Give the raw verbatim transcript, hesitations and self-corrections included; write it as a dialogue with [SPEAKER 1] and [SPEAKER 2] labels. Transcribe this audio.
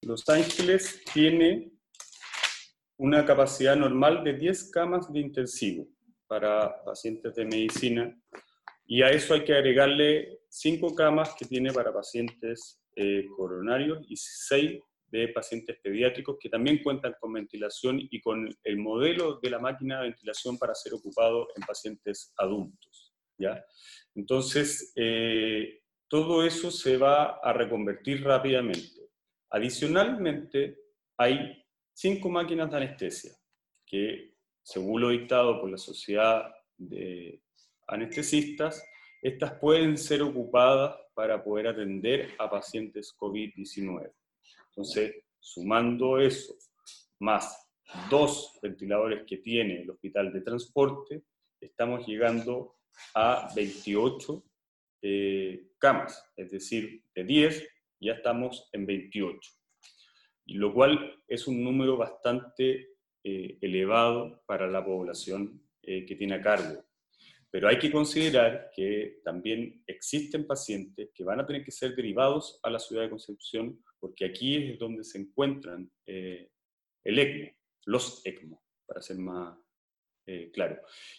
[SPEAKER 1] Los Ángeles tiene una capacidad normal de diez camas de intensivo para pacientes de medicina, y a eso hay que agregarle cinco camas que tiene para pacientes eh, coronarios y seis de pacientes pediátricos que también cuentan con ventilación y con el modelo de la máquina de ventilación para ser ocupado en pacientes adultos, ¿ya? Entonces, eh, todo eso se va a reconvertir rápidamente. Adicionalmente, hay cinco máquinas de anestesia que, según lo dictado por la Sociedad de Anestesistas, estas pueden ser ocupadas para poder atender a pacientes COVID diecinueve. Entonces, sumando eso, más dos ventiladores que tiene el Hospital de Transporte, estamos llegando a veintiocho eh, camas, es decir, de diez ya estamos en veintiocho, y lo cual es un número bastante eh, elevado para la población eh, que tiene a cargo. Pero hay que considerar que también existen pacientes que van a tener que ser derivados a la ciudad de Concepción, porque aquí es donde se encuentran eh, el ECMO, los ECMO, para ser más eh, claro.